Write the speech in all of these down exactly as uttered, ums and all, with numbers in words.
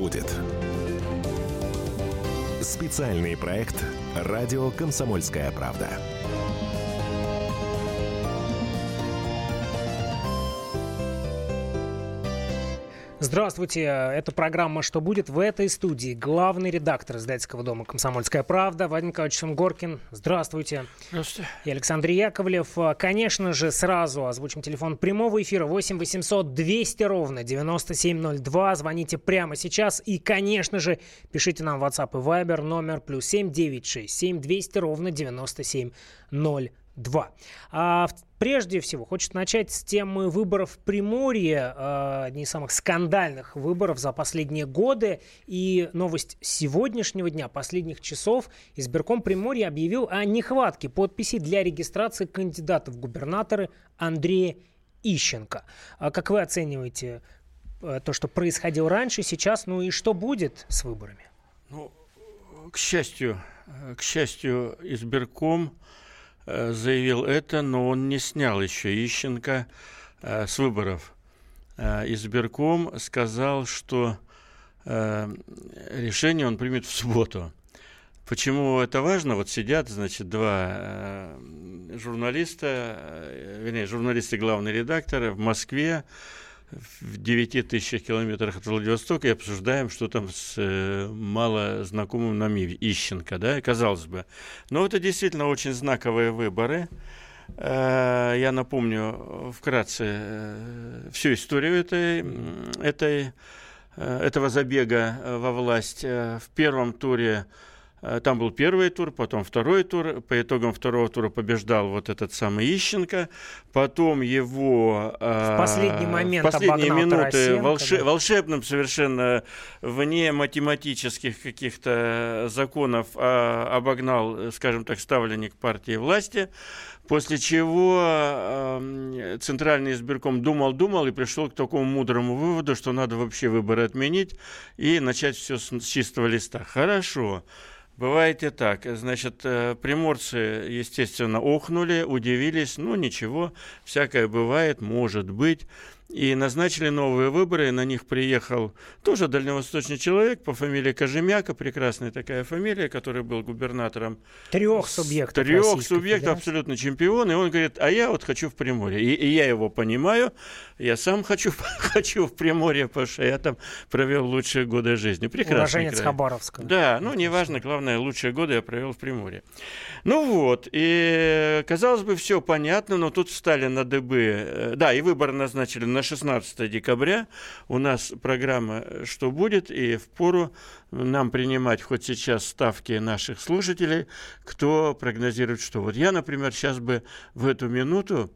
будет». Специальный проект «Радио Комсомольская правда». Здравствуйте, это программа «Что будет?» В этой студии главный редактор издательского дома «Комсомольская правда» Вадим Николаевич Сунгоркин. Здравствуйте. Здравствуйте. И Александр Яковлев. Конечно же, сразу озвучим телефон прямого эфира восемь восемьсот двести ровно девяносто семь ноль два. Звоните прямо сейчас. И, конечно же, пишите нам в WhatsApp и Viber номер плюс семь девятьсот шестьдесят семь двести ровно девяносто семь ноль два. А прежде всего, хочется начать с темы выборов в Приморье, одни из самых скандальных выборов за последние годы. И новость сегодняшнего дня, последних часов, избирком Приморья объявил о нехватке подписей для регистрации кандидата в губернаторы Андрея Ищенко. А как вы оцениваете то, что происходило раньше, сейчас, ну и что будет с выборами? Ну, к счастью, к счастью, избирком заявил это, но он не снял еще Ищенко э, с выборов. Э, избирком сказал, что э, решение он примет в субботу. Почему это важно? Вот сидят, значит, два э, журналиста, э, вернее, журналист и главный редактор в Москве, в девяти тысячах километрах от Владивостока, и обсуждаем, что там с э, мало знакомым нам Ищенко, да, казалось бы. Но это действительно очень знаковые выборы. Э, я напомню вкратце э, всю историю этой, этой, э, этого забега во власть. Э, в первом туре там был первый тур, потом второй тур. По итогам второго тура побеждал вот этот самый Ищенко. Потом его в последний момент в последние минуты волше, да? волшебным совершенно вне математических каких-то законов а, обогнал, скажем так, ставленник партии власти. После чего э, Центральный избирком думал-думал и пришел к такому мудрому выводу, что надо вообще выборы отменить и начать все с, с чистого листа. Хорошо. Бывает и так. Значит, приморцы, естественно, охнули, удивились. Ну, ничего, всякое бывает, может быть. И назначили новые выборы, и на них приехал тоже дальневосточный человек по фамилии Кожемяка, прекрасная такая фамилия, который был губернатором трех субъектов. Трех субъектов, абсолютно чемпион. И он говорит, а я вот хочу в Приморье. И, и я его понимаю, я сам хочу, хочу в Приморье, потому что я там провел лучшие годы жизни. Прекрасный уроженец край. Хабаровска. Да, ну неважно, главное, лучшие годы я провел в Приморье. Ну вот, и казалось бы, все понятно, но тут встали на дыбы. Да, и выборы назначили на шестнадцатое декабря. У нас программа «Что будет?» и впору нам принимать хоть сейчас ставки наших слушателей, кто прогнозирует что. Вот я, например, сейчас бы в эту минуту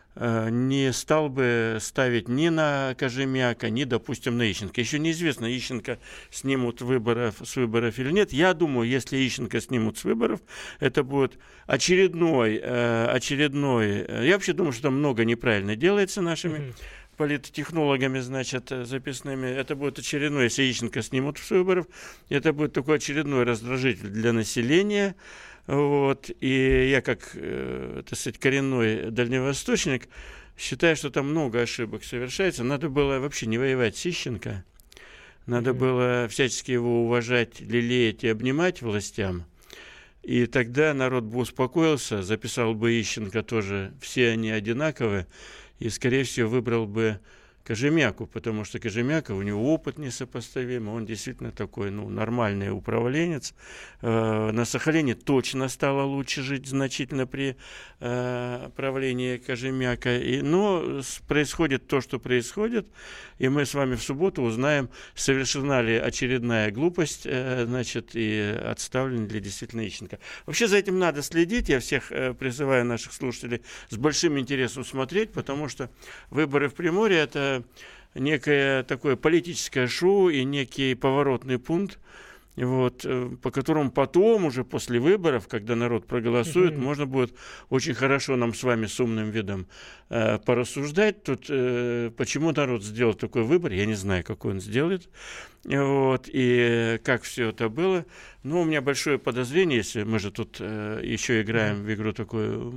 не стал бы ставить ни на Кожемяка, ни, допустим, на Ищенко. Еще неизвестно, Ищенко снимут выборов, с выборов или нет. Я думаю, если Ищенко снимут с выборов, это будет очередной, очередной... Я вообще думаю, что там много неправильно делается нашими mm-hmm. политтехнологами, значит, записными. Это будет очередной, если Ищенко снимут с выборов, это будет такой очередной раздражитель для населения. Вот. И я, как, э, так сказать, коренной дальневосточник, считаю, что там много ошибок совершается. Надо было вообще не воевать с Ищенко. Надо mm-hmm. было всячески его уважать, лелеять и обнимать властям. И тогда народ бы успокоился, записал бы Ищенко тоже, все они одинаковые, и, скорее всего, выбрал бы Кожемяку, потому что Кожемяка, у него опыт несопоставимый, он действительно такой, ну, нормальный управленец. Э, на Сахалине точно стало лучше жить значительно при э, правлении Кожемяка. И, но происходит то, что происходит, и мы с вами в субботу узнаем, совершена ли очередная глупость, э, значит, и отставлен ли действительно Ищенко. Вообще за этим надо следить, я всех э, призываю наших слушателей с большим интересом смотреть, потому что выборы в Приморье – это некое такое политическое шоу и некий поворотный пункт, вот, по которому потом, уже после выборов, когда народ проголосует, mm-hmm. можно будет очень хорошо нам с вами с умным видом э, порассуждать. Тут, э, почему народ сделал такой выбор, я не знаю, какой он сделает, вот, и как все это было. Но у меня большое подозрение, если мы же тут э, еще играем mm-hmm. в игру такое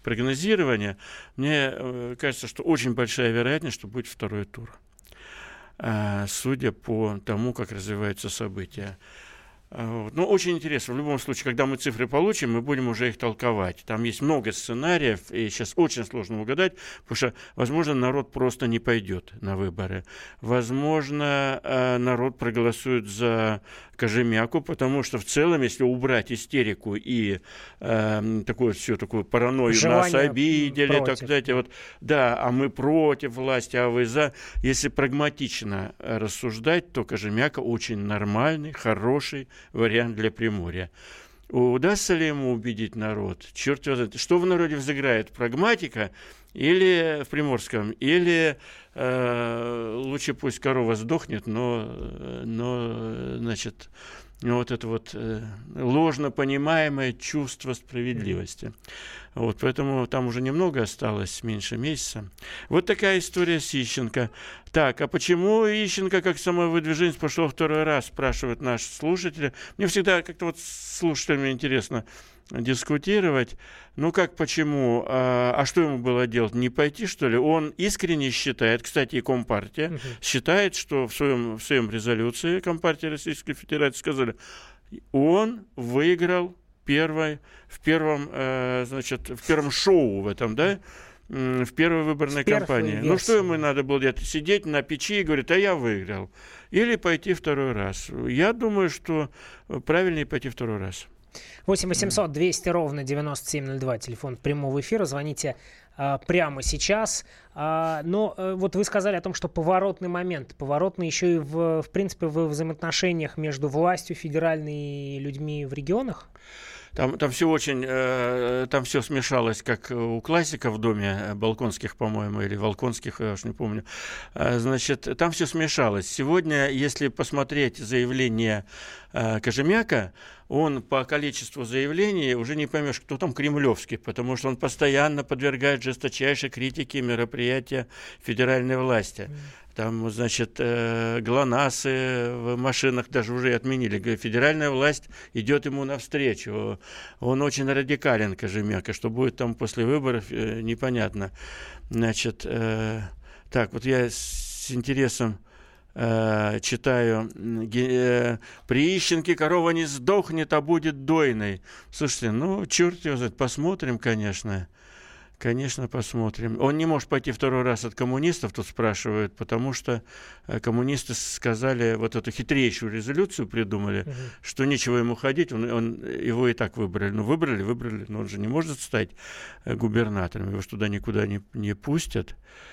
прогнозирование, мне э, кажется, что очень большая вероятность, что будет второй тур. судя по тому, как развиваются события. Вот. Ну, очень интересно. В любом случае, когда мы цифры получим, мы будем уже их толковать. Там есть много сценариев, и сейчас очень сложно угадать, потому что, возможно, народ просто не пойдет на выборы. Возможно, народ проголосует за Кожемяку, потому что в целом, если убрать истерику и э, такую всю такую паранойю, желание нас обидели, так сказать, вот, да, а мы против власти, а вы за. Если прагматично рассуждать, то Кожемяка очень нормальный, хороший вариант для Приморья. Удастся ли ему убедить народ? Черт его знает. Что в народе взыграет? Прагматика или в Приморском, или э, лучше пусть корова сдохнет, но, но значит, вот это вот э, ложно понимаемое чувство справедливости. Вот, поэтому там уже немного осталось, меньше месяца. Вот такая история с Ищенко. Так, а почему Ищенко как самовыдвиженец пошел второй раз, спрашивают наши слушатели. Мне всегда как-то вот с слушателями интересно дискутировать. Ну как, почему? А, а что ему было делать? Не пойти, что ли? Он искренне считает, кстати, и Компартия, uh-huh. считает, что в своем, в своем резолюции Компартии Российской Федерации сказали, он выиграл первой, в первом, э, значит, в первом шоу в этом, да, в первой выборной в кампании. Версии. Ну, что ему надо было делать? Сидеть на печи и говорить, а я выиграл. Или пойти второй раз. Я думаю, что правильнее пойти второй раз. восемь восемьсот двести ровно девяносто семь ноль два, телефон прямого эфира. Звоните а, прямо сейчас. А, но а, вот вы сказали о том, что поворотный момент. Поворотный еще и, в, в принципе, в взаимоотношениях между властью федеральной и людьми в регионах? Там, там все очень, э, там все смешалось, как у классика в доме Балконских, по-моему, или Волконских, я уж не помню. Э, значит, там все смешалось. Сегодня, если посмотреть заявление э, Кожемяка, он по количеству заявлений уже не поймешь, кто там кремлевский, потому что он постоянно подвергает жесточайшей критике мероприятия федеральной власти. Там, значит, э, ГЛОНАССы в машинах даже уже отменили. Федеральная власть идет ему навстречу. Он очень радикален, Кожемяка. Что будет там после выборов, э, непонятно. Значит, э, так, вот я с интересом э, читаю. Э, «При Ищенке корова не сдохнет, а будет дойной». Слушайте, ну, черт его знает, посмотрим, конечно. Конечно, посмотрим. Он не может пойти второй раз от коммунистов, тут спрашивают, потому что коммунисты сказали, вот эту хитрейшую резолюцию придумали, угу. что нечего ему ходить, он, он, его и так выбрали. Ну, выбрали, выбрали, но он же не может стать губернатором, его ж туда никуда не, не пустят.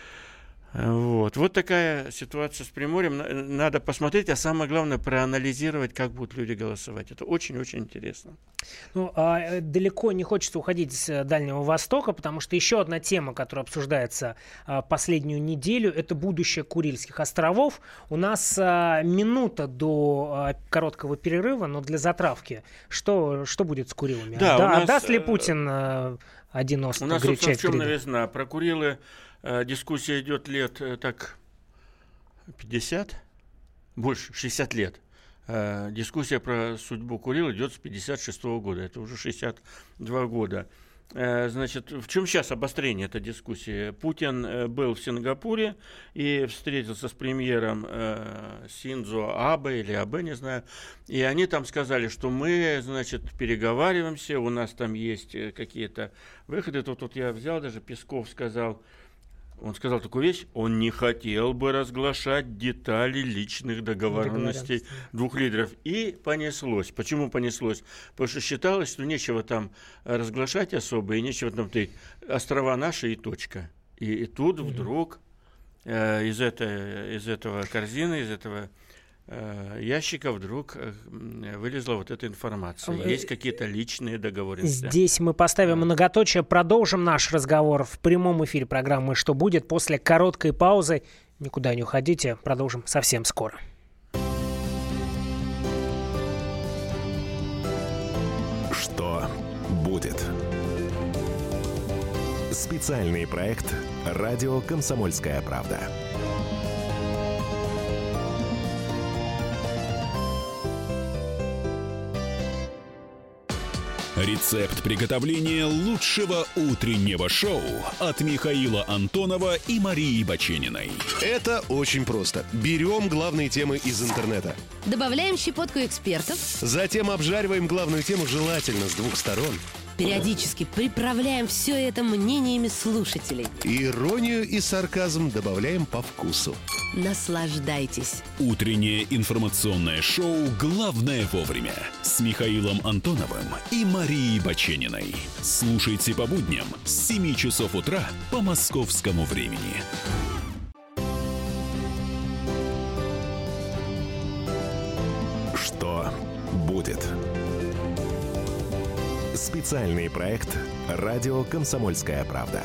Вот. Вот такая ситуация с Приморьем. Надо посмотреть, а самое главное проанализировать, как будут люди голосовать. Это очень-очень интересно. Ну, а далеко не хочется уходить с Дальнего Востока, потому что еще одна тема, которая обсуждается а, последнюю неделю, это будущее Курильских островов. У нас а, минута до а, короткого перерыва, но для затравки. Что, что будет с Курилами? Да, да, нас, отдаст ли Путин а, один остров? У нас, собственно, в чем новизна? Про Курилы дискуссия идет лет так пятьдесят, больше, шестьдесят лет. Дискуссия про судьбу Курил идет с пятьдесят шестого года, это уже шестьдесят два года. Значит, в чем сейчас обострение этой дискуссии? Путин был в Сингапуре и встретился с премьером Синдзо Абе или Абе, не знаю, и они там сказали, что мы, значит, переговариваемся, у нас там есть какие-то выходы. Тут, тут я взял, даже Песков сказал, он сказал такую вещь, он не хотел бы разглашать детали личных договоренностей двух лидеров. И понеслось. Почему понеслось? Потому что считалось, что нечего там разглашать особо, и нечего там, ты, острова наши и точка. И, и тут mm-hmm. вдруг э, из, этой, из этого корзины, из этого э, ящика вдруг э, вылезла вот эта информация. Есть какие-то личные договоренности. Здесь мы поставим многоточие, продолжим наш разговор в прямом эфире программы «Что будет?» после короткой паузы. Никуда не уходите, продолжим совсем скоро. Что будет? Специальный проект «Радио Комсомольская правда». Рецепт приготовления лучшего утреннего шоу от Михаила Антонова и Марии Бачениной. Это очень просто. Берем главные темы из интернета. Добавляем щепотку экспертов. Затем обжариваем главную тему желательно с двух сторон. Периодически приправляем все это мнениями слушателей. Иронию и сарказм добавляем по вкусу. Наслаждайтесь. Утреннее информационное шоу «Главное вовремя» с Михаилом Антоновым и Марией Бачениной. Слушайте по будням с семи часов утра по московскому времени. Что будет? Специальный проект «Радио Комсомольская правда».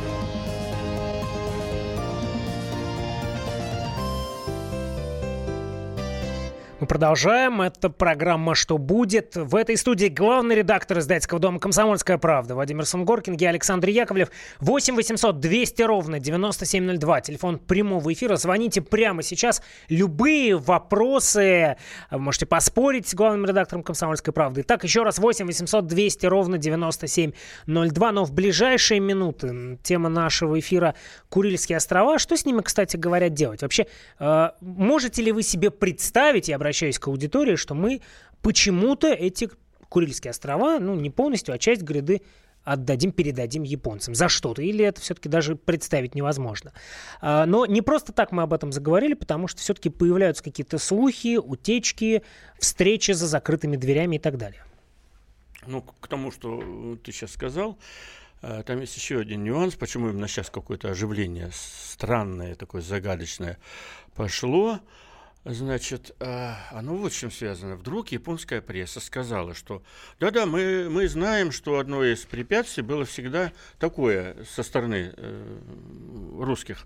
Мы продолжаем. Это программа «Что будет?». В этой студии главный редактор издательского дома «Комсомольская правда» Владимир Сунгоркин, я Александр Яковлев. восемь восемьсот двести ровно девяносто семь ноль два. Телефон прямого эфира. Звоните прямо сейчас. Любые вопросы. Вы можете поспорить с главным редактором «Комсомольской правды». Итак, еще раз восемь восемьсот двести ровно девяносто семь ноль два. Но в ближайшие минуты тема нашего эфира — Курильские острова. Что с ними, кстати говоря, делать? Вообще, э, можете ли вы себе представить, я обращаюсь к аудитории, что мы почему-то эти Курильские острова, ну, не полностью, а часть гряды отдадим, передадим японцам за что-то. Или это все-таки даже представить невозможно. Но не просто так мы об этом заговорили, потому что все-таки появляются какие-то слухи, утечки, встречи за закрытыми дверями и так далее. Ну, к тому, что ты сейчас сказал, там есть еще один нюанс, почему именно сейчас какое-то оживление странное, такое загадочное пошло. Значит, оно вот с чем связано. Вдруг японская пресса сказала, что да-да, мы, мы знаем, что одно из препятствий было всегда такое со стороны э, русских,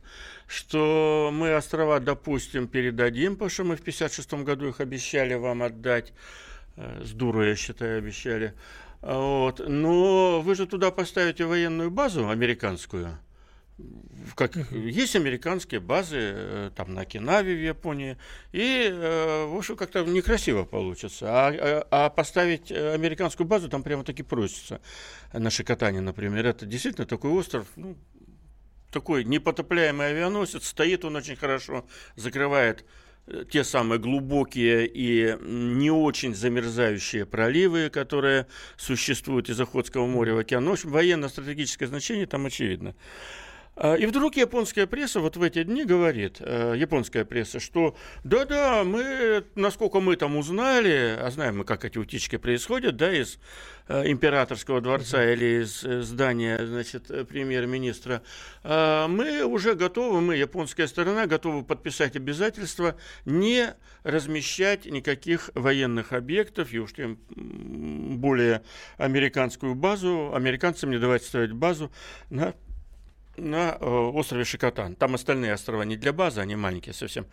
что мы острова, допустим, передадим, потому что мы в пятьдесят шестом году их обещали вам отдать, э, с дуру, я считаю, обещали. Вот. Но вы же туда поставите военную базу американскую. Как, есть американские базы там на Окинаве в Японии, и, в общем, как-то некрасиво получится. А, а, а поставить американскую базу там прямо-таки просится. На Шикотане, например, это действительно такой остров, ну, такой непотопляемый авианосец, стоит он очень хорошо, закрывает те самые глубокие и не очень замерзающие проливы, которые существуют из Охотского моря в океан. В общем, военно-стратегическое значение там очевидно. И вдруг японская пресса вот в эти дни говорит, японская пресса, что да-да, мы, насколько мы там узнали, а знаем мы, как эти утечки происходят, да, из императорского дворца mm-hmm. или из здания, значит, премьер-министра, мы уже готовы, мы, японская сторона, готовы подписать обязательства не размещать никаких военных объектов, и уж тем более американскую базу, американцам не давать ставить базу на на э, острове Шикотан. Там остальные острова не для базы, они маленькие совсем.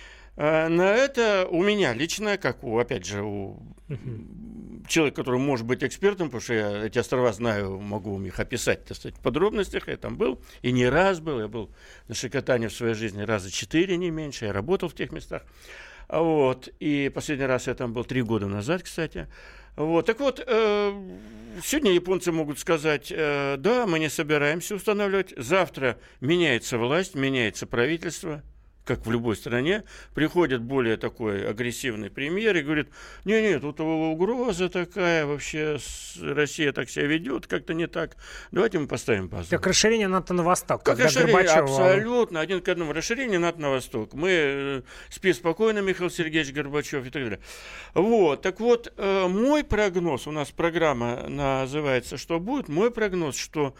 А на это у меня лично, как у, опять же, у uh-huh. человека, который может быть экспертом, потому что я эти острова знаю, могу их описать, так сказать, в подробностях. Я там был, и не раз был. Я был на Шикотане в своей жизни раза четыре, не меньше. Я работал в тех местах. Вот. И последний раз я там был три года назад, кстати. Вот. Так вот, э, сегодня японцы могут сказать, э, да, мы не собираемся устанавливать. Завтра меняется власть, меняется правительство, как в любой стране. Приходит более такой агрессивный премьер и говорит, не-не, тут угроза такая, вообще Россия так себя ведет, как-то не так. Давайте мы поставим базу. Как расширение НАТО на восток. Как расширение, абсолютно, один к одному. Расширение НАТО на восток. Мы, спи спокойно, Михаил Сергеевич Горбачев и так далее. Вот, так вот, мой прогноз, у нас программа называется «Что будет?», мой прогноз, что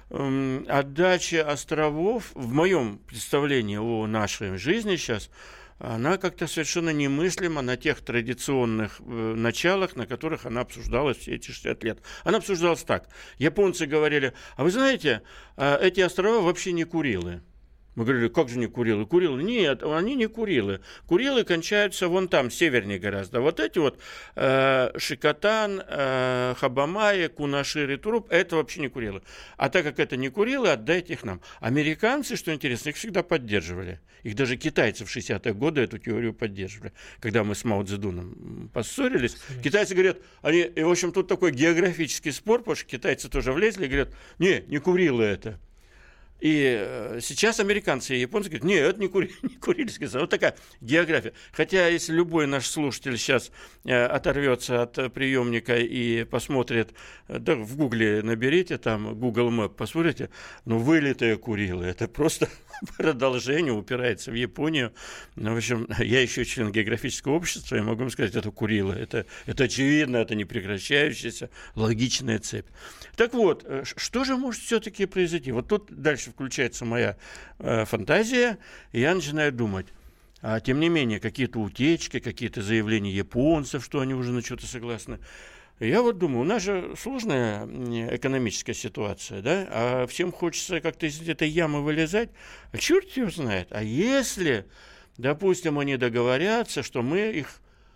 отдача островов, в моем представлении о нашей жизни сейчас, она как-то совершенно немыслима на тех традиционных э, началах, на которых она обсуждалась все эти шестьдесят лет. Она обсуждалась так. Японцы говорили, а вы знаете, э, эти острова вообще не Курилы. Мы говорили, как же не Курилы? Курилы? Нет, они не Курилы. Курилы кончаются вон там, севернее гораздо. Вот эти вот э, Шикотан, э, Хабамая, Кунашир и Туруп, это вообще не Курилы. А так как это не Курилы, отдайте их нам. Американцы, что интересно, их всегда поддерживали. Их даже китайцы в шестидесятые годы эту теорию поддерживали. Когда мы с Мао Цзэдуном поссорились, китайцы говорят, они, и, в общем, тут такой географический спор, потому что китайцы тоже влезли и говорят, не, не Курилы это. И сейчас американцы и японцы говорят, нет, это не, кури, не Курильский завод. Вот такая география. Хотя, если любой наш слушатель сейчас оторвется от приемника и посмотрит, да, в Гугле наберите, там Google Map, посмотрите, ну, вылитые Курилы, это просто продолжение, упирается в Японию. Ну, в общем, я еще член географического общества, и могу вам сказать, это Курилы. Это, это очевидно, это непрекращающаяся логичная цепь. Так вот, что же может все-таки произойти? Вот тут дальше включается моя э, фантазия, и я начинаю думать. А тем не менее, какие-то утечки, какие-то заявления японцев, что они уже на что-то согласны. Я вот думаю, у нас же сложная экономическая ситуация, да, а всем хочется как-то из этой ямы вылезать. А черт его знает. А если, допустим, они договорятся, что мы их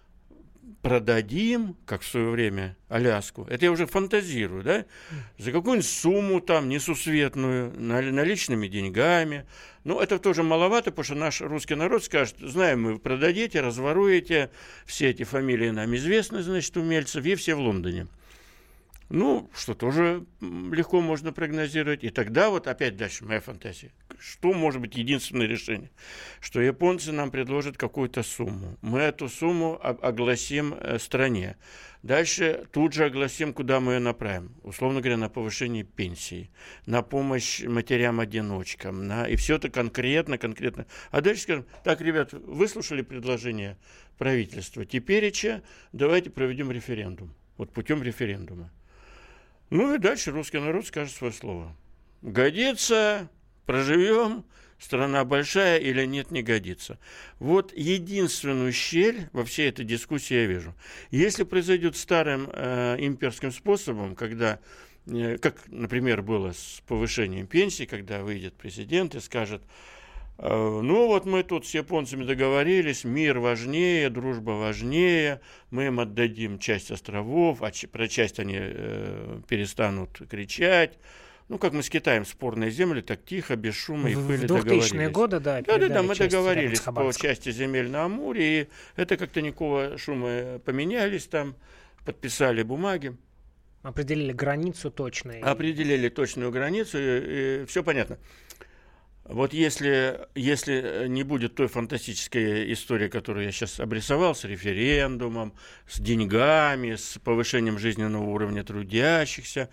продадим, как в свое время, Аляску, это я уже фантазирую, да, за какую-нибудь сумму там несусветную, наличными деньгами. Ну, это тоже маловато, потому что наш русский народ скажет, знаем мы, продадите, разворуете, все эти фамилии нам известны, значит, умельцев, и все в Лондоне. Ну, что тоже легко можно прогнозировать. И тогда вот опять дальше моя фантазия. Что может быть единственное решение? Что японцы нам предложат какую-то сумму. Мы эту сумму огласим стране. Дальше тут же огласим, куда мы ее направим. Условно говоря, на повышение пенсии, на помощь матерям-одиночкам. На... И все это конкретно, конкретно. А дальше скажем, так, ребят, выслушали предложение правительства. Теперь давайте проведем референдум. Вот путем референдума. Ну и дальше русский народ скажет свое слово. Годится, проживем, страна большая или нет, не годится. Вот единственную щель во всей этой дискуссии я вижу. Если произойдет старым э, имперским способом, когда, э, как, например, было с повышением пенсии, когда выйдет президент и скажет, ну вот мы тут с японцами договорились, мир важнее, дружба важнее, мы им отдадим часть островов, а про часть они э, перестанут кричать. Ну, как мы с Китаем спорные земли, так тихо, без шума и пыли договорились. В двухтысячные годы, да, да, да, да, мы договорились по части земель на Амуре, и это как-то никакого шума, поменялись там, подписали бумаги. Определили границу точно. И... Определили точную границу, и, и все понятно. Вот если, если не будет той фантастической истории, которую я сейчас обрисовал, с референдумом, с деньгами, с повышением жизненного уровня трудящихся,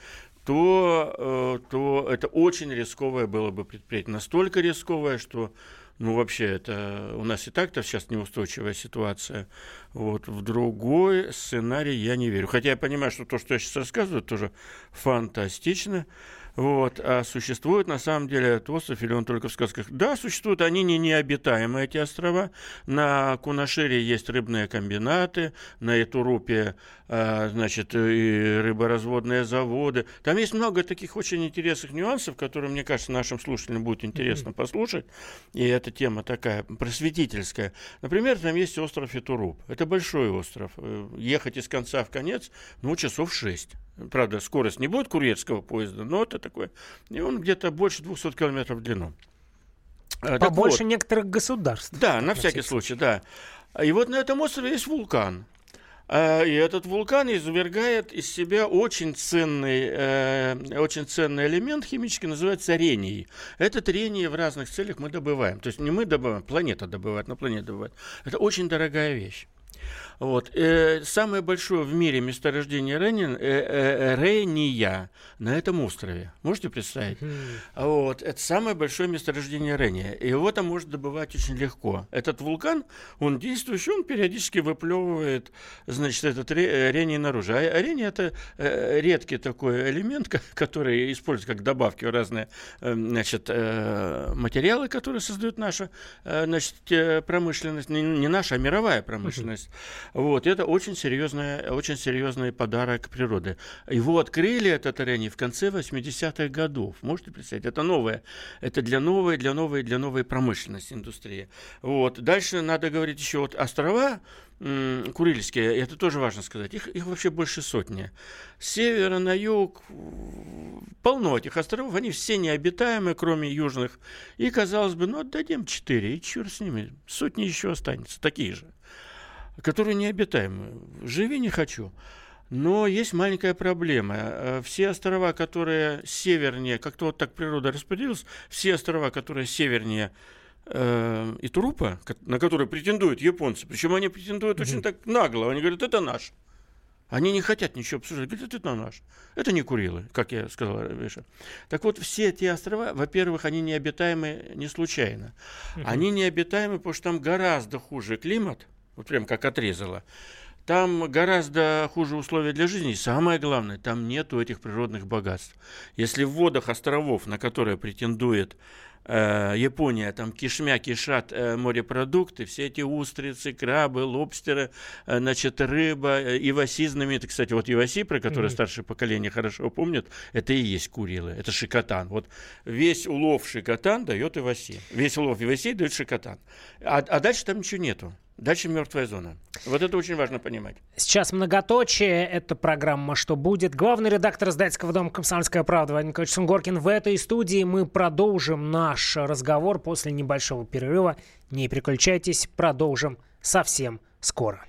то, то это очень рисковое было бы предприятие. Настолько рисковое, что ну, вообще, это у нас и так-то сейчас неустойчивая ситуация. Вот, в другой сценарий я не верю. Хотя я понимаю, что то, что я сейчас рассказываю, тоже фантастично. Вот, а существует на самом деле этот остров, или он только в сказках? Да, существуют, они не необитаемые, эти острова. На Кунашире есть рыбные комбинаты, на Итурупе, а, значит, и рыборазводные заводы. Там есть много таких очень интересных нюансов, которые, мне кажется, нашим слушателям будет интересно mm-hmm. послушать. И эта тема такая просветительская. Например, там есть остров Итуруп. Это большой остров. Ехать из конца в конец, ну, часов шесть. Правда, скорость не будет курьерского поезда, но это такое. И он где-то больше двухсот километров в длину. Побольше вот. Некоторых государств. Да, на всякий случай, да. И вот на этом острове есть вулкан. И этот вулкан извергает из себя очень ценный, э, очень ценный элемент химический, называется рений. Этот рений в разных целях мы добываем. То есть не мы добываем, планета добывает, но планета добывает. Это очень дорогая вещь. Вот. Э, самое большое в мире месторождение рения, э, э, рения на этом острове. Можете представить? Mm-hmm. Вот. Это самое большое месторождение рения. И его там можно добывать очень легко. Этот вулкан, он действующий, он периодически выплевывает, значит, этот рений наружу. А рений — это э, редкий такой элемент, который используется как добавки в разные э, значит, э, материалы, которые создают наша э, значит, промышленность. Не, не наша, а мировая промышленность. Вот, это очень серьезный, очень серьезный подарок природы. Его открыли, этот орений, в конце восьмидесятых годов. Можете представить? Это новое. Это для новой, для новой, для новой промышленности, индустрии. Вот. Дальше надо говорить еще вот острова м- Курильские, это тоже важно сказать. Их, их вообще больше сотни. С севера на юг полно этих островов, они все необитаемые, кроме южных. И, казалось бы, ну, отдадим четыре, и черт с ними, сотни еще останется, такие же, которые необитаемые. Живи не хочу. Но есть маленькая проблема. Все острова, которые севернее, как-то вот так природа распределилась, все острова, которые севернее э, Итурупа, на которые претендуют японцы, причем они претендуют mm-hmm. очень так нагло, они говорят, это наш. Они не хотят ничего обсуждать, говорят, это наш. Это не Курилы, как я сказал выше. Так вот, все эти острова, во-первых, они необитаемы не случайно. Mm-hmm. Они необитаемы, потому что там гораздо хуже климат, вот прям как отрезало. Там гораздо хуже условия для жизни. И самое главное, там нету этих природных богатств. Если в водах островов, на которые претендует э, Япония, там кишмя кишат э, морепродукты, все эти устрицы, крабы, лобстеры, э, значит, рыба, э, иваси знаменитый. Кстати, вот иваси, про которые mm-hmm. старшее поколение хорошо помнят, это и есть Курилы, это шикотан. Вот весь улов шикотан дает иваси. Весь улов ивасей дает шикотан. А, а дальше там ничего нету. Дальше мертвая зона. Вот это очень важно понимать. Сейчас многоточие. Это программа «Что будет?». Главный редактор издательского дома «Комсомольская правда» Вадим Николаевич Сунгоркин. В этой студии мы продолжим наш разговор после небольшого перерыва. Не переключайтесь, продолжим совсем скоро.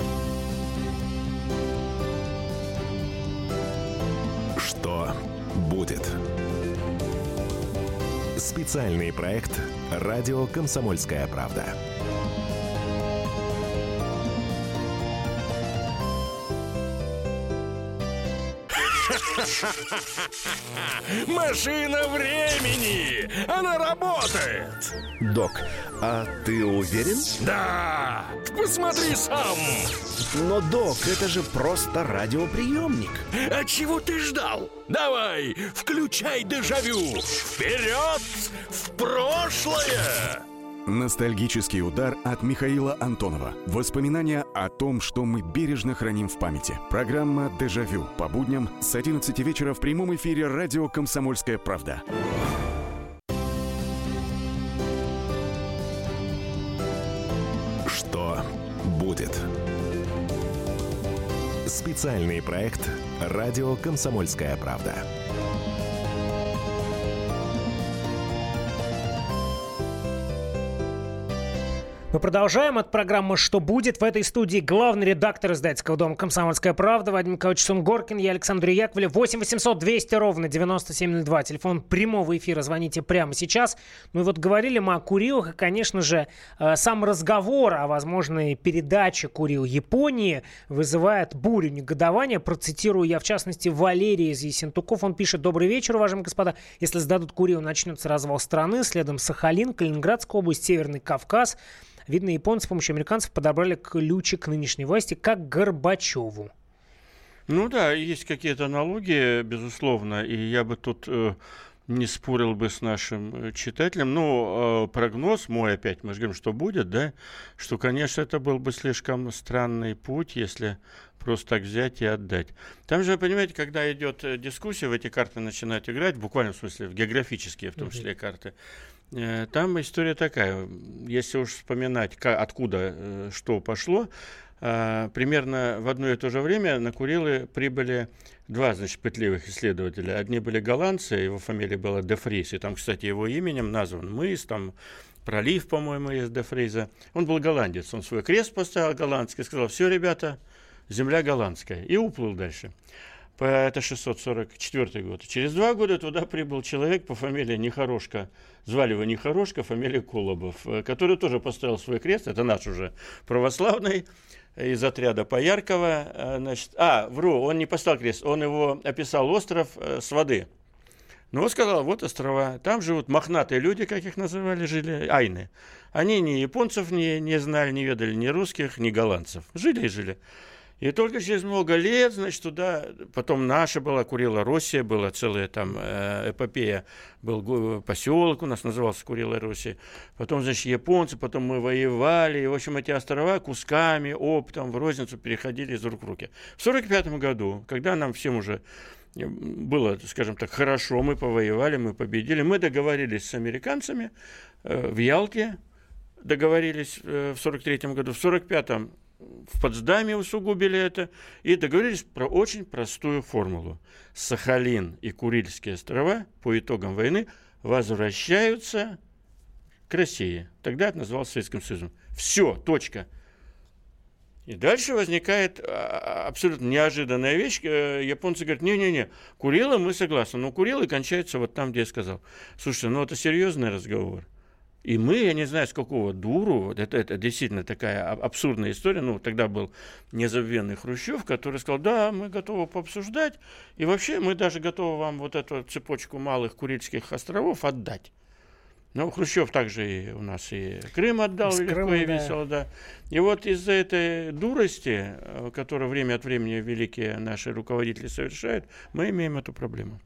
Что будет? Специальный проект «Радио Комсомольская правда». Машина времени! Она работает! Док, а ты уверен? Да! Посмотри сам! Но, док, это же просто радиоприемник. А чего ты ждал? Давай, включай дежавю! Вперед! В прошлое! Ностальгический удар от Михаила Антонова. Воспоминания о том, что мы бережно храним в памяти. Программа «Дежавю» по будням с одиннадцати вечера в прямом эфире радио «Комсомольская правда». Что будет? Специальный проект «Радио Комсомольская правда». Мы продолжаем. От программы «Что будет?». В этой студии главный редактор издательского дома «Комсомольская правда» Вадим Николаевич Сунгоркин, я Александр Яковлев. восемь восемьсот двести ровно девяносто семь ноль два. Телефон прямого эфира. Звоните прямо сейчас. Ну и вот говорили мы о Курилах. И, конечно же, сам разговор о возможной передаче Курил Японии вызывает бурю негодования. Процитирую я, в частности, Валерия из Ессентуков. Он пишет: «Добрый вечер, уважаемые господа. Если сдадут Курил, начнется развал страны. Следом Сахалин, Калининградская область, Северный Кавказ. Видно, японцы с помощью американцев подобрали ключи к нынешней власти, как к Горбачеву». Ну да, есть какие-то аналогии, безусловно, и я бы тут э, не спорил бы с нашим читателем. Но э, прогноз мой опять, мы же говорим, что будет, да, что, конечно, это был бы слишком странный путь, если просто так взять и отдать. Там же, понимаете, когда идет дискуссия, в эти карты начинают играть, буквально в смысле, в географические, в том числе, карты, там история такая, если уж вспоминать, откуда что пошло, примерно в одно и то же время на Курилы прибыли два, значит, пытливых исследователя. Одни были голландцы, его фамилия была де Фрис, и там, кстати, его именем назван мыс, там пролив, по-моему, есть де Фриза. Он был голландец, он свой крест поставил голландский, сказал: все, ребята, земля голландская, и уплыл дальше. Это шестьсот сорок четвёртый год. Через два года туда прибыл человек по фамилии Нехорошко, звали его Нехорошко, фамилия Колобов, который тоже поставил свой крест, это наш уже православный, из отряда Пояркова. Значит, а, вру, он не поставил крест, он его описал остров с воды. Ну, он сказал, вот острова, там живут мохнатые люди, как их называли, жили, айны. Они ни японцев не, не знали, не ведали, ни русских, ни голландцев. Жили и жили. И только через много лет, значит, туда, потом наша была, Курила-Россия, была целая там э, эпопея, был поселок у нас, назывался Курила-Россия, потом, значит, японцы, потом мы воевали, и, в общем, эти острова кусками, оптом в розницу переходили из рук в руки. В сорок пятом году, когда нам всем уже было, скажем так, хорошо, мы повоевали, мы победили, мы договорились с американцами э, в Ялте, договорились э, в сорок третьем году, в сорок пятом в Потсдаме усугубили это и договорились про очень простую формулу. Сахалин и Курильские острова по итогам войны возвращаются к России. Тогда это называлось Советским Союзом. Все, точка. И дальше возникает абсолютно неожиданная вещь. Японцы говорят, не-не-не, Курилы мы согласны, но Курилы кончаются вот там, где я сказал. Слушайте, ну это серьезный разговор. И мы, я не знаю, с какого дуру, это, это действительно такая абсурдная история, ну, тогда был незабвенный Хрущев, который сказал, да, мы готовы пообсуждать, и вообще мы даже готовы вам вот эту цепочку малых Курильских островов отдать. Ну, Хрущев также и у нас и Крым отдал, с легко Крымом, и весело, да. да. И вот из-за этой дурости, которую время от времени великие наши руководители совершают, мы имеем эту проблему.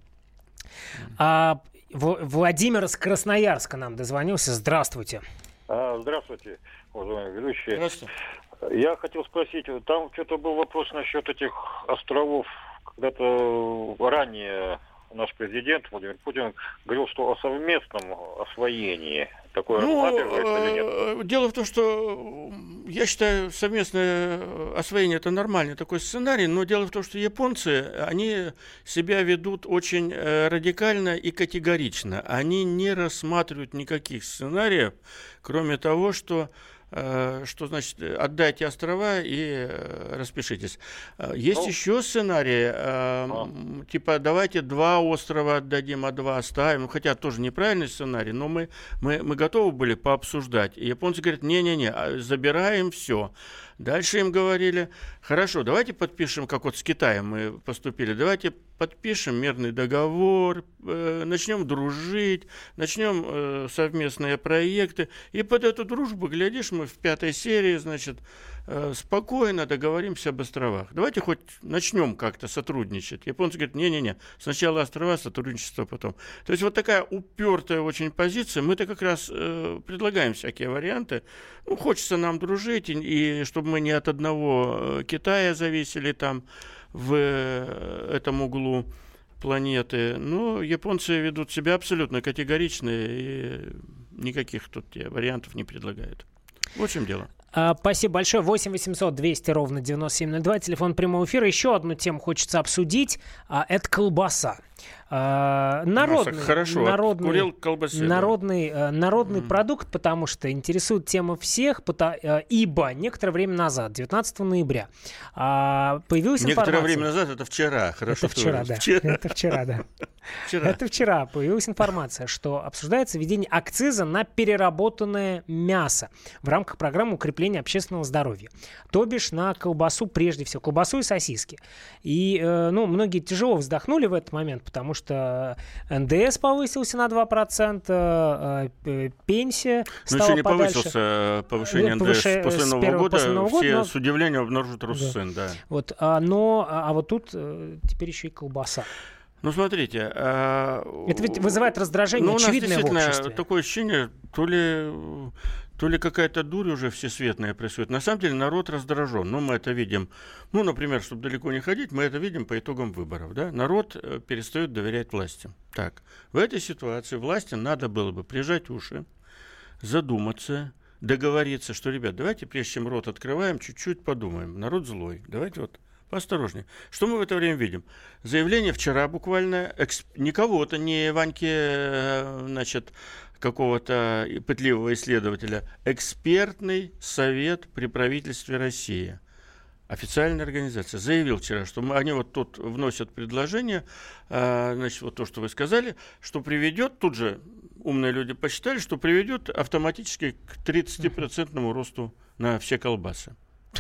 А Владимир из Красноярска нам дозвонился. Здравствуйте. А, здравствуйте, уважаемые ведущие. Здравствуйте. Я хотел спросить, там что-то был вопрос насчет этих островов. Когда-то ранее наш президент Владимир Путин говорил, что о совместном освоении. Такое ну, рассматривается или нет? Дело в том, что я считаю, совместное освоение – это нормальный такой сценарий, но дело в том, что японцы, они себя ведут очень радикально и категорично. Они не рассматривают никаких сценариев, кроме того, что что значит отдайте острова и распишитесь. Есть ну, еще сценарий, а. типа давайте два острова отдадим, а два оставим. Хотя тоже неправильный сценарий, но мы, мы, мы готовы были пообсуждать. И японцы говорят, не-не-не, забираем все. Дальше им говорили, хорошо, давайте подпишем, как вот с Китаем мы поступили, давайте подпишем мирный договор, э, начнем дружить, начнем э, совместные проекты. И под эту дружбу, глядишь, мы в пятой серии, значит, э, спокойно договоримся об островах. Давайте хоть начнем как-то сотрудничать. Японцы говорят, не-не-не, сначала острова, сотрудничество потом. То есть вот такая упертая очень позиция. Мы-то как раз э, предлагаем всякие варианты. Ну, хочется нам дружить, и, и чтобы мы не от одного Китая зависели там в этом углу планеты. Но японцы ведут себя абсолютно категорично и никаких тут вариантов не предлагают. В общем дело. А, спасибо большое. восемь восемьсот двести ровно девяносто семь ноль два. Телефон прямого эфира. Еще одну тему хочется обсудить. А, это колбаса. А, народный, хорошо, народный, колбасе, народный, да. народный mm. продукт, потому что интересует тема всех, потому, ибо некоторое время назад, девятнадцатого ноября, появилась некоторое информация... время назад, это вчера, хорошо. Это вчера, да. Вчера. Это вчера, да. Вчера. Это вчера появилась информация, что обсуждается введение акциза на переработанное мясо в рамках программы укрепления общественного здоровья. То бишь на колбасу, прежде всего, колбасу и сосиски. И, ну, многие тяжело вздохнули в этот момент, потому что эн дэ эс повысился на два процента, пенсия стала ну, еще не подальше. повысился повышение эн дэ эс Повыше... после Нового первого, года, после Нового все года, но... с удивлением обнаружат Россцен, да. да. Вот, а, но, а, а вот тут теперь еще и колбаса. Ну, смотрите... А... Это ведь вызывает раздражение, ну, очевидное в обществе. У нас действительно такое ощущение, то ли... то ли какая-то дурь уже всесветная происходит. На самом деле народ раздражен. Ну, мы это видим. Ну, например, чтобы далеко не ходить, мы это видим по итогам выборов. Да? Народ перестает доверять власти. Так, в этой ситуации власти надо было бы прижать уши, задуматься, договориться, что, ребят, давайте, прежде чем рот открываем, чуть-чуть подумаем. Народ злой. Давайте вот поосторожнее. Что мы в это время видим? Заявление вчера буквально, эксп... не кого-то, не Ваньки, значит, какого-то пытливого исследователя, экспертный совет при правительстве России, официальная организация, заявил вчера, что мы, они вот тут вносят предложение, а, значит, вот то, что вы сказали, что приведет, тут же умные люди посчитали, что приведет автоматически к тридцатипроцентному росту на все колбасы.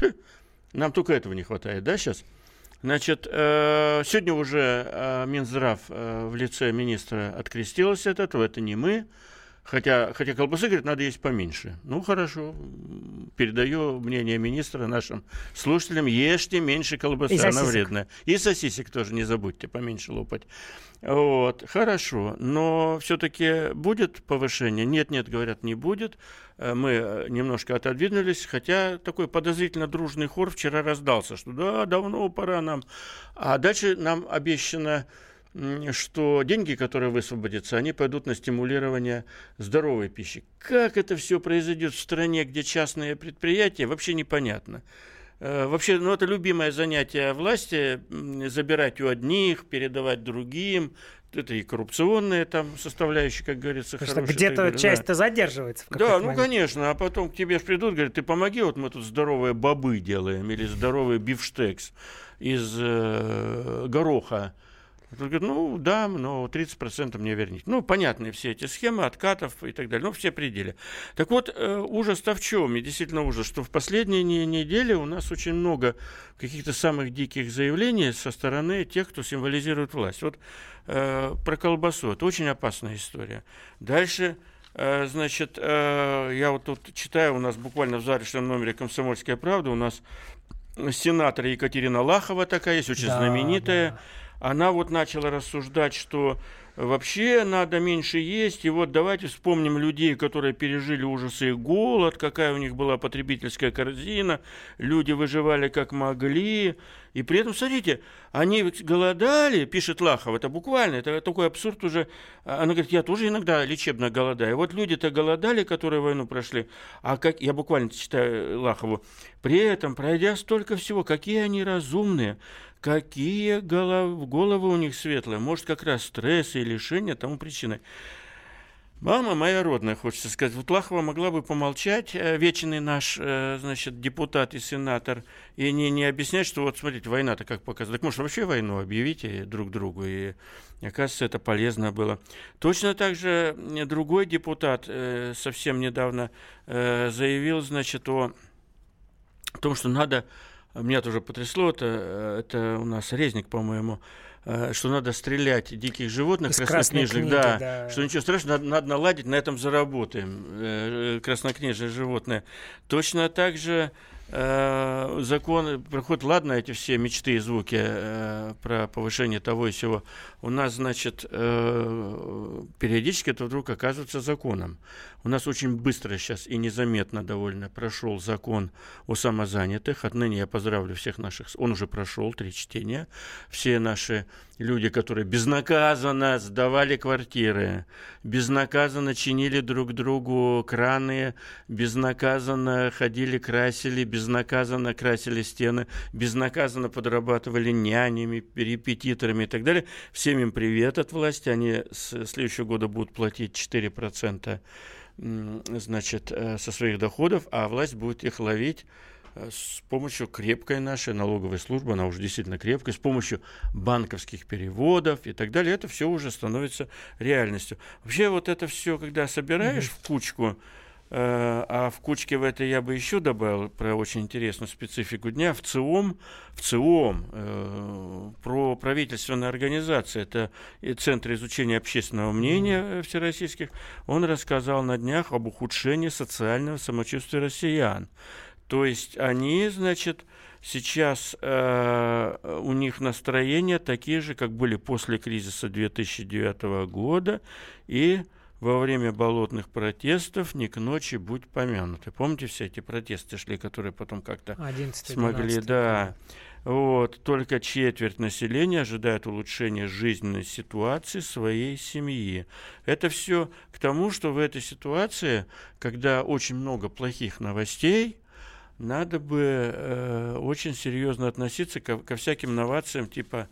Нам только этого не хватает, да, сейчас? Значит, сегодня уже Минздрав в лице министра открестилась от этого, это не мы. Хотя, хотя колбасы, говорит, надо есть поменьше. Ну, хорошо. Передаю мнение министра нашим слушателям. Ешьте меньше колбасы, она вредная. И сосисек тоже не забудьте, поменьше лопать. Вот, хорошо. Но все-таки будет повышение? Нет, нет, говорят, не будет. Мы немножко отодвинулись, хотя такой подозрительно дружный хор вчера раздался, что да, давно пора нам. А дальше нам обещано, что деньги, которые высвободятся, они пойдут на стимулирование здоровой пищи. Как это все произойдет в стране, где частные предприятия, вообще непонятно. Вообще, ну, это любимое занятие власти – забирать у одних, передавать другим. Это и коррупционные там составляющие, как говорится. Потому что где-то часть-то да. задерживается. В да, ну, момент. конечно. А потом к тебе придут, говорят, ты помоги, вот мы тут здоровые бобы делаем или здоровый бифштекс из э, гороха. Он говорит, ну да, но тридцать процентов мне верните. Ну, понятные все эти схемы, откатов и так далее. Ну, все пределы. Так вот, э, ужас-то в чем? И действительно ужас, что в последние недели у нас очень много каких-то самых диких заявлений со стороны тех, кто символизирует власть. Вот э, про колбасу. Это очень опасная история. Дальше... Uh, значит, uh, я вот тут читаю, у нас буквально в завтрашнем номере «Комсомольская правда» у нас сенатор Екатерина Лахова такая есть, очень да, знаменитая. Да. Она вот начала рассуждать, что вообще надо меньше есть. И вот давайте вспомним людей, которые пережили ужасы и голод, какая у них была потребительская корзина. Люди выживали как могли. И при этом, смотрите, они голодали, пишет Лахова, это буквально, это такой абсурд уже. Она говорит, я тоже иногда лечебно голодаю. Вот люди-то голодали, которые войну прошли, а как, я буквально читаю Лахову, при этом, пройдя столько всего, какие они разумные, какие голов, головы у них светлые, может, как раз стресс и лишение тому причиной. Мама моя родная, хочется сказать. Вот Лахова могла бы помолчать, вечный наш, значит, депутат и сенатор, и не, не объяснять, что вот, смотрите, война-то как показывает. Так может, вообще войну объявите друг другу, и, оказывается, это полезно было. Точно так же другой депутат совсем недавно заявил, значит, о том, что надо, меня тоже потрясло, это, это у нас Резник, по-моему, что надо стрелять диких животных, краснокнижных, да, да, что ничего страшного, надо, надо наладить, на этом заработаем, краснокнижие животное. Точно так же э, закон проходит, ладно, эти все мечты и звуки э, про повышение того и сего, у нас, значит, э, периодически это вдруг оказывается законом. У нас очень быстро сейчас и незаметно довольно прошел закон о самозанятых. Отныне я поздравлю всех наших... Он уже прошел, три чтения. Все наши люди, которые безнаказанно сдавали квартиры, безнаказанно чинили друг другу краны, безнаказанно ходили, красили, безнаказанно красили стены, безнаказанно подрабатывали нянями, репетиторами и так далее. Всем им привет от власти. Они с следующего года будут платить четыре процента, значит, со своих доходов, а власть будет их ловить с помощью крепкой нашей налоговой службы, она уже действительно крепкая, с помощью банковских переводов и так далее. Это все уже становится реальностью. Вообще вот это все, когда собираешь mm-hmm. в кучку, а в кучке в это я бы еще добавил про очень интересную специфику дня. В ЦИОМ, в ЦИОМ э, про правительственные организации, это Центр изучения общественного мнения всероссийских, он рассказал на днях об ухудшении социального самочувствия россиян. То есть они, значит, сейчас э, у них настроения такие же, как были после кризиса две тысячи девятого года, и во время болотных протестов «Не к ночи будь помянуты». Помните, все эти протесты шли, которые потом как-то смогли... Да. Вот. Только четверть населения ожидает улучшения жизненной ситуации своей семьи. Это все к тому, что в этой ситуации, когда очень много плохих новостей, надо бы э, очень серьезно относиться ко, ко всяким новациям типа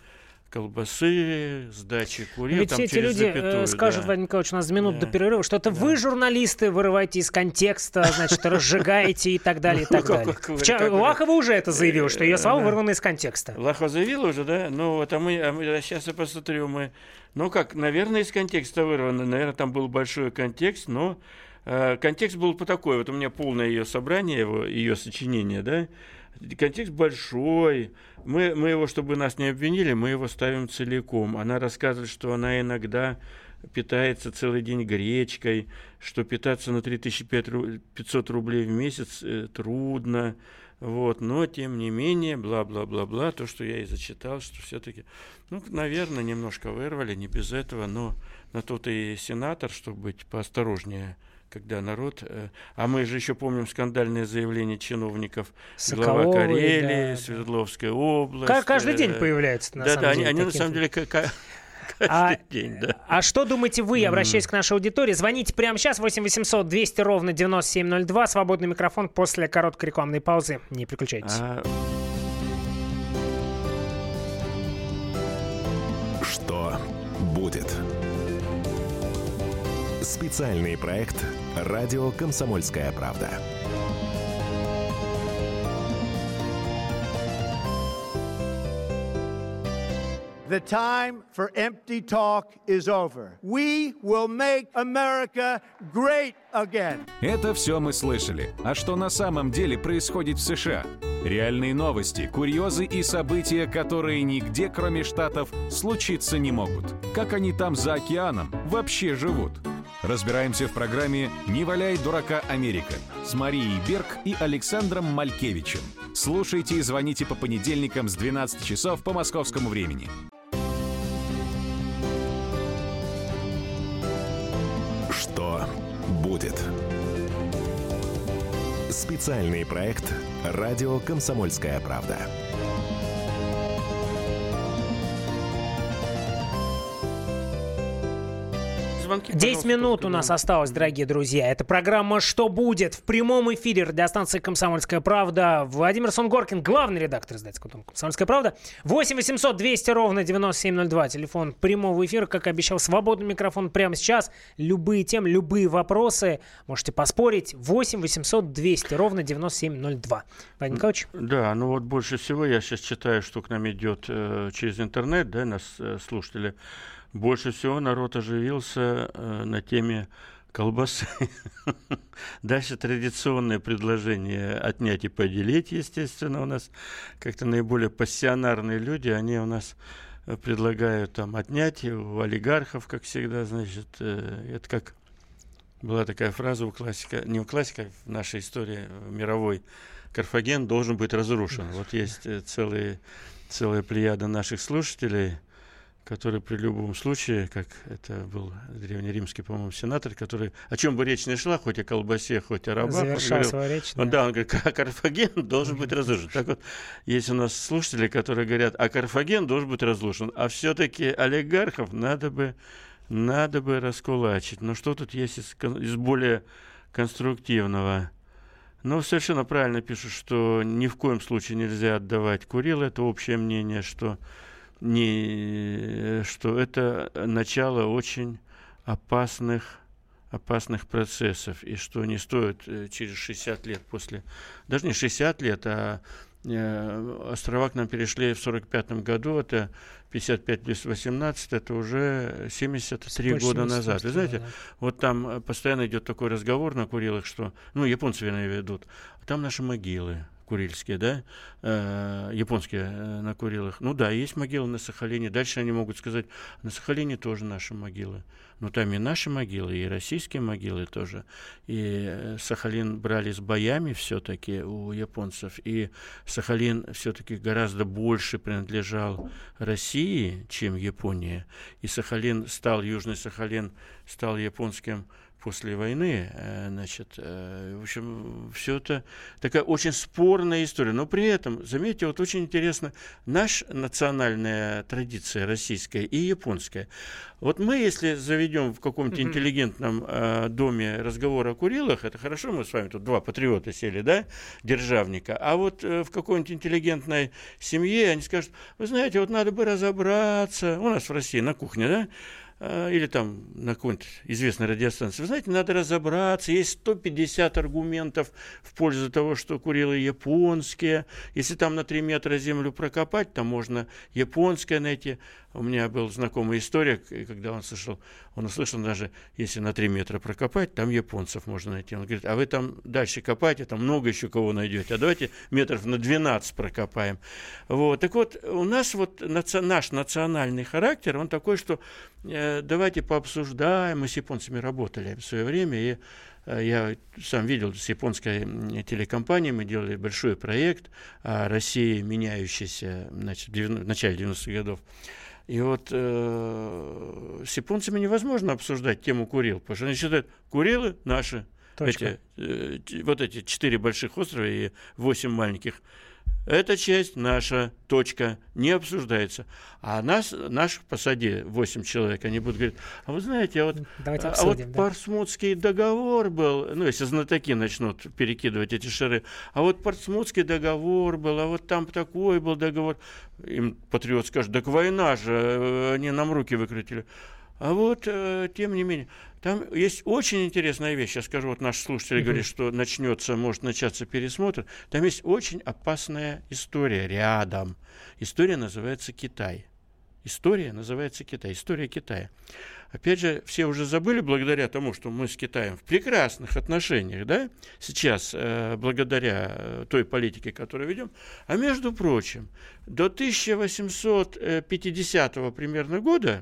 колбасы, сдачи курил. Ведь все эти люди запятую, скажут, да. Владимир Николаевич, у нас минут да. до перерыва, что это да. вы, журналисты, вырываете из контекста, значит, разжигаете и так далее, и так далее. Лахова уже это заявила, что ее слова вырваны из контекста. Лахова заявила уже, да? Ну вот, а мы, а мы сейчас я посмотрю, мы... Ну как, наверное, из контекста вырвано, наверное, там был большой контекст, но э, контекст был по такой, вот у меня полное ее собрание, его, ее сочинение, да? Контекст большой. Мы, мы его, чтобы нас не обвинили, мы его ставим целиком. Она рассказывает, что она иногда питается целый день гречкой, что питаться на три тысячи пятьсот рублей в месяц э, трудно. Вот, но, тем не менее, бла-бла-бла-бла, то, что я и зачитал, что все-таки, ну, наверное, немножко вырвали, не без этого, но на то ты и сенатор, чтобы быть поосторожнее, когда народ... Э, а мы же еще помним скандальное заявление чиновников Соколовой, глава Карелии, да, Свердловская область. Как каждый день появляется, на да, самом да, деле. Да, они, они на самом деле... Как, А, день, да. а что думаете вы, обращаясь к нашей аудитории? Звоните прямо сейчас, восемь восемьсот двести ровно девяносто семь ноль два. Свободный микрофон после короткой рекламной паузы. Не переключайтесь. А... Что будет? Специальный проект «Радио Комсомольская правда». The time for empty talk is over. We will make America great again. Это все мы слышали. А что на самом деле происходит в США? Реальные новости, курьезы и события, которые нигде, кроме Штатов, случиться не могут. Как они там за океаном вообще живут? Разбираемся в программе «Не валяй дурака, Америка» с Марией Берг и Александром Малькевичем. Слушайте и звоните по понедельникам с двенадцати часов по московскому времени. Что будет? Специальный проект «Радио Комсомольская правда». десять минут у нас осталось, дорогие друзья. Это программа «Что будет?» в прямом эфире радиостанции «Комсомольская правда». Владимир Сунгоркин, главный редактор издательского дома «Комсомольская правда». восемь восемьсот двести ровно девяносто семь ноль два. Телефон прямого эфира. Как обещал, свободный микрофон прямо сейчас. Любые темы, любые вопросы можете поспорить. восемь восемьсот двести ровно девяносто семь ноль два. Владимир Николаевич? Да, ну вот больше всего я сейчас читаю, что к нам идет э, через интернет, да, нас э, слушатели. Больше всего народ оживился э, на теме колбасы. Дальше традиционное предложение отнять и поделить, естественно, у нас как-то наиболее пассионарные люди, они у нас предлагают там отнять у олигархов, как всегда, значит, э, это как была такая фраза у классика, не у классика, в нашей истории мировой, Карфаген должен быть разрушен. Вот есть целые, целая плеяда наших слушателей, который при любом случае, как это был древнеримский, по-моему, сенатор, который, о чем бы речь не шла, хоть о колбасе, хоть о рабах, завершал он говорил, свою речь. Он, да, он говорит, Карфаген должен быть разрушен. Так вот, есть у нас слушатели, которые говорят, а Карфаген должен быть разрушен, а все-таки олигархов надо бы, надо бы раскулачить. Но что тут есть из, из более конструктивного? Ну, совершенно правильно пишут, что ни в коем случае нельзя отдавать Курил. Это общее мнение, что Не, что это начало очень опасных, опасных процессов, и что не стоит через шестьдесят лет после, даже не шестьдесят лет, а э, острова к нам перешли в сорок пятом году, это пятьдесят пять плюс восемнадцать, это уже семьдесят три года назад. Вы знаете, да. Вот там постоянно идет такой разговор на Курилах, что, ну, японцы, вернее, ведут, а там наши могилы. Курильские, да, э, японские э, на Курилах. Ну да, есть могилы на Сахалине. Дальше они могут сказать, на Сахалине тоже наши могилы. Но там и наши могилы, и российские могилы тоже. И э, Сахалин брали с боями все-таки у японцев. И Сахалин все-таки гораздо больше принадлежал России, чем Японии. И Сахалин стал, Южный Сахалин стал японским после войны, значит, в общем, все это такая очень спорная история. Но при этом, заметьте, вот очень интересно, наша национальная традиция российская и японская. Вот мы, если заведем в каком-то интеллигентном э, доме разговор о Курилах, это хорошо, мы с вами тут два патриота сели, да, державника, а вот э, в какой-нибудь интеллигентной семье они скажут, вы знаете, вот надо бы разобраться, у нас в России на кухне, да, или там на какой-нибудь известной радиостанции. Вы знаете, надо разобраться. Есть сто пятьдесят аргументов в пользу того, что Курилы японские. Если там на три метра землю прокопать, там можно японское найти. У меня был знакомый историк, и когда он слышал, он услышал даже, если на три метра прокопать, там японцев можно найти. Он говорит, а вы там дальше копайте, там много еще кого найдете, а давайте метров на двенадцать прокопаем. Вот. Так вот, у нас вот наци- наш национальный характер, он такой, что э, давайте пообсуждаем, мы с японцами работали в свое время, и э, я сам видел с японской телекомпанией, мы делали большой проект о России, меняющейся, значит, в начале девяностых годов. И вот э, с японцами невозможно обсуждать тему Курил, потому что они считают, Курилы наши, эти, э, вот эти четыре больших острова и восемь маленьких, эта часть наша, точка, не обсуждается. А нас, наших посади восемь человек, они будут говорить, а вы знаете, а вот, обсудим, а вот да? Портсмутский договор был, ну, если знатоки начнут перекидывать эти шары, а вот Портсмутский договор был, а вот там такой был договор. Им патриот скажет, так война же, они нам руки выкрутили. А вот, э, тем не менее, там есть очень интересная вещь. Я скажу, вот наши слушатели uh-huh. говорят, что начнется, может начаться пересмотр. Там есть очень опасная история рядом. История называется Китай. История называется Китай. История Китая. Опять же, все уже забыли, благодаря тому, что мы с Китаем в прекрасных отношениях, да, сейчас, э, благодаря той политике, которую ведем. А между прочим, до тысяча восемьсот пятидесятого примерно года,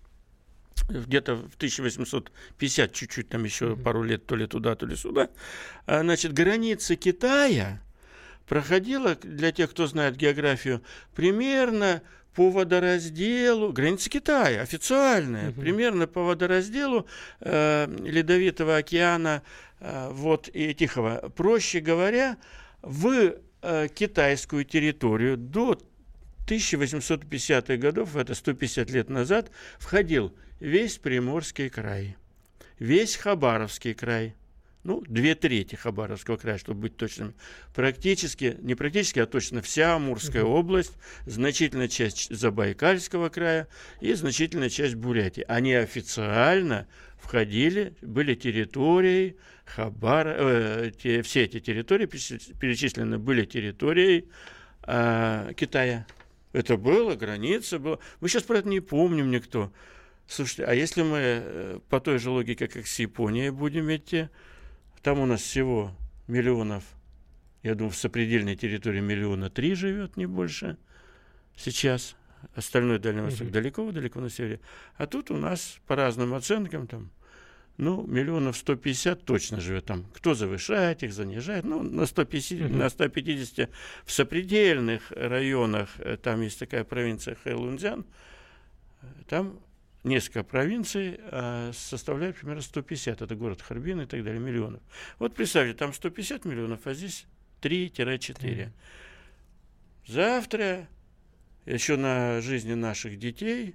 где-то в тысяча восемьсот пятидесятом, чуть-чуть там еще mm-hmm. пару лет, то ли туда, то ли сюда, значит, граница Китая проходила, для тех, кто знает географию, примерно по водоразделу, граница Китая официальная, mm-hmm. примерно по водоразделу э, Ледовитого океана э, вот, и Тихого. Проще говоря, в э, китайскую территорию до тысяча восемьсот пятидесятых годов, это сто пятьдесят лет назад, входил весь Приморский край, весь Хабаровский край, ну, две трети Хабаровского края, чтобы быть точным, практически, не практически, а точно вся Амурская uh-huh. область, значительная часть Забайкальского края и значительная часть Бурятии. Они официально входили, были территорией Хабара, э, те, все эти территории перечислены были территорией э, Китая. Это было, граница была. Мы сейчас про это не помним никто. Слушайте, а если мы по той же логике, как с Японией, будем идти, там у нас всего миллионов, я думаю, в сопредельной территории миллиона три живет, не больше сейчас. Остальной Дальний Восток mm-hmm. далеко-далеко на севере. А тут у нас, по разным оценкам, там, ну, миллионов сто пятьдесят точно живет там. Кто завышает их, занижает. Ну, на сто пятьдесят, mm-hmm. на сто пятьдесят в сопредельных районах, там есть такая провинция Хэйлунцзян, там несколько провинций а, составляют примерно сто пятьдесят. Это город Харбин и так далее, миллионов. Вот представьте, там сто пятьдесят миллионов, а здесь три-четыре. Mm-hmm. Завтра еще на жизни наших детей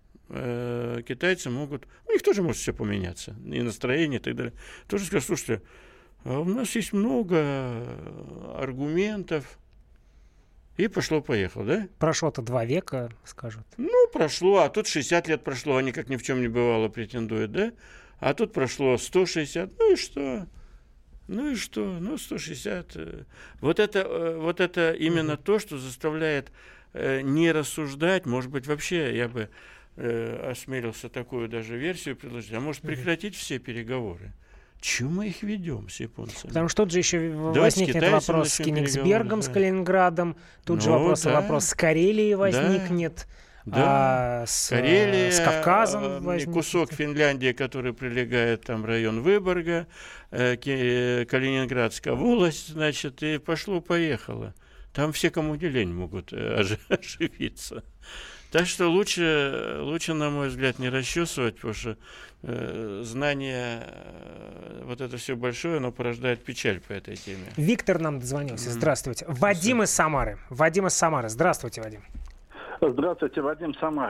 э, китайцы могут... У них тоже может все поменяться. И настроение, и так далее. Тоже скажут, слушайте, а у нас есть много аргументов. И пошло-поехало, да? Прошло-то два века, скажут. Ну, прошло, а тут шестьдесят лет прошло, они как ни в чем не бывало претендуют, да? А тут прошло сто шестьдесят, ну и что? Ну и что? Ну, сто шестьдесят. Вот это, вот это именно угу. то, что заставляет э, не рассуждать, может быть, вообще я бы э, осмелился такую даже версию предложить, а может прекратить угу. все переговоры. Чего мы их ведем с японцами? Потому что тут же еще да, возникнет вопрос с Кенигсбергом, с Калининградом, тут ну, же вопрос, да. вопрос с Карелией возникнет, да. а с, Карелия, с Кавказом возникнет. Кусок Финляндии, который прилегает, там район Выборга, э, Калининградская волость, значит, и пошло-поехало. Там все, кому не лень, могут э, оживиться. Так что лучше, лучше, на мой взгляд, не расчесывать, потому что э, знание, э, вот это все большое, оно порождает печаль по этой теме. Виктор нам дозвонился. Здравствуйте. Mm-hmm. Вадим из Самары. Вадим из Самары. Здравствуйте, Вадим. Здравствуйте, Вадим, Самара.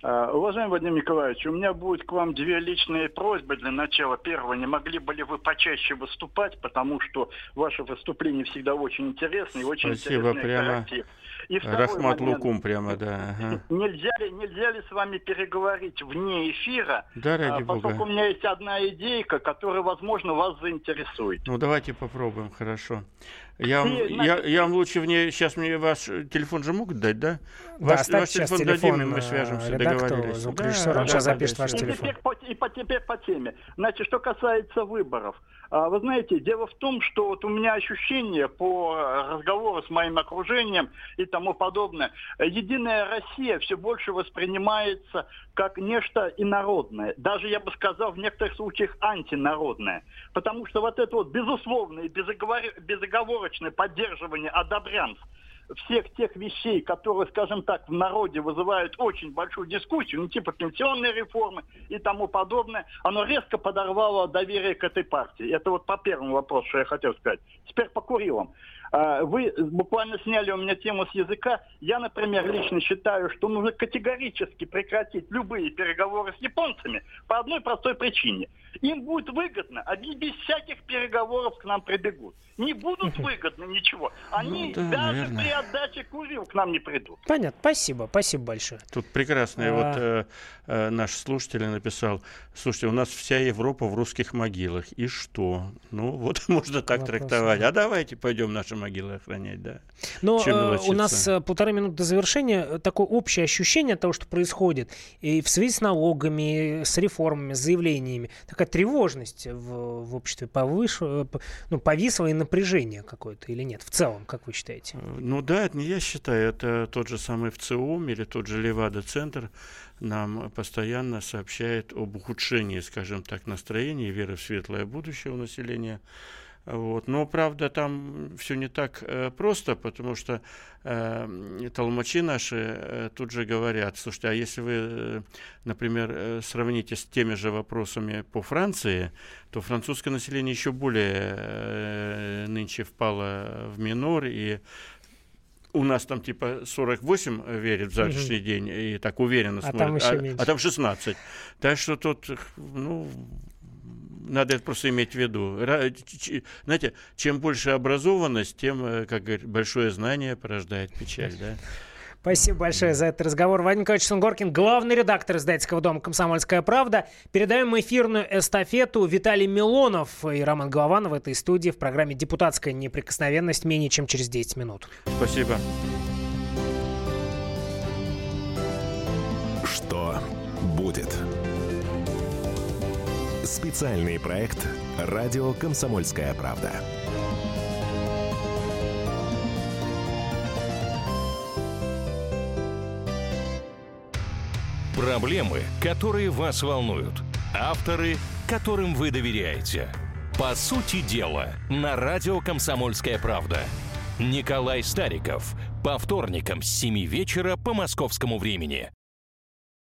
Уважаемый Владимир Николаевич, у меня будет к вам две личные просьбы для начала. Первое, не могли бы ли вы почаще выступать, потому что ваши выступления всегда очень интересны и очень Спасибо, интересный прямо интерактив. И Рахмат момент. Лукум прямо, да. Ага. Нельзя ли, нельзя ли с вами переговорить вне эфира? Да, ради а, поскольку бога. у меня есть одна идейка, которая, возможно, вас заинтересует. Ну, давайте попробуем, хорошо. Я, вам, И, я, я вам лучше вне... Сейчас мне ваш телефон же могут дать, да? Да, ваш, оставьте ваш сейчас телефон, телефон дадим, и мы свяжемся, редактору, договорились. звукорежиссеру, Да, он да, сейчас да, запишет да, ваш да. телефон. И теперь, по, и по, теперь по теме. Значит, что касается выборов. А, вы знаете, дело в том, что вот у меня ощущение по разговору с моим окружением и тому подобное. Единая Россия все больше воспринимается как нечто инородное. Даже, я бы сказал, в некоторых случаях антинародное. Потому что вот это вот безусловное и безоговор- безоговорочное поддерживание одобрянств всех тех вещей, которые, скажем так, в народе вызывают очень большую дискуссию, ну, типа пенсионной реформы и тому подобное, оно резко подорвало доверие к этой партии. Это вот по первому вопросу, что я хотел сказать. Теперь по Курилам. Вы буквально сняли у меня тему с языка. Я, например, лично считаю, что нужно категорически прекратить любые переговоры с японцами по одной простой причине. Им будет выгодно, они без всяких переговоров к нам прибегут. Не будут выгодно ничего. Они Ну, да, даже наверное. при отдаче Курил к нам не придут. Понятно, спасибо, спасибо большое. Тут прекрасный А. вот э, э, наш слушатель написал: слушайте, у нас вся Европа в русских могилах. И что? Ну, вот можно так Вопрос, трактовать. да. А давайте пойдем наши могилы охранять, да. Но Чем э, у мелочиться? нас э, полторы минуты до завершения. Э, Такое общее ощущение того, что происходит и в связи с налогами, с реформами, с заявлениями. Такая тревожность в, в обществе повыш... э, п- ну, повисла, и напряжение какое-то или нет? В целом, как вы считаете? Ну да, это не я считаю, это тот же самый ВЦИОМ или тот же Левада-центр нам постоянно сообщает об ухудшении, скажем так, настроения и веры в светлое будущее у населения. Вот. Но, правда, там все не так э, просто, потому что э, толмачи наши э, тут же говорят: слушайте, а если вы, э, например, э, сравните с теми же вопросами по Франции, то французское население еще более э, нынче впало в минор, и у нас там типа сорок восемь верит в завтрашний mm-hmm. день, и так уверенно а смотрят, там еще а, меньше. а там шестнадцать. Так что тут, ну... Надо это просто иметь в виду. Знаете, чем больше образованность, тем, как говорят, большое знание порождает печаль, да? Спасибо большое за этот разговор. Владимир Николаевич Сунгоркин, главный редактор издательского дома «Комсомольская правда». Передаем эфирную эстафету. Виталий Милонов и Роман Голованов в этой студии в программе «Депутатская неприкосновенность» менее чем через десять минут. Спасибо. Что будет? Специальный проект «Радио Комсомольская правда». Проблемы, которые вас волнуют. Авторы, которым вы доверяете. По сути дела, на радио «Комсомольская правда». Николай Стариков. По вторникам с семи вечера по московскому времени.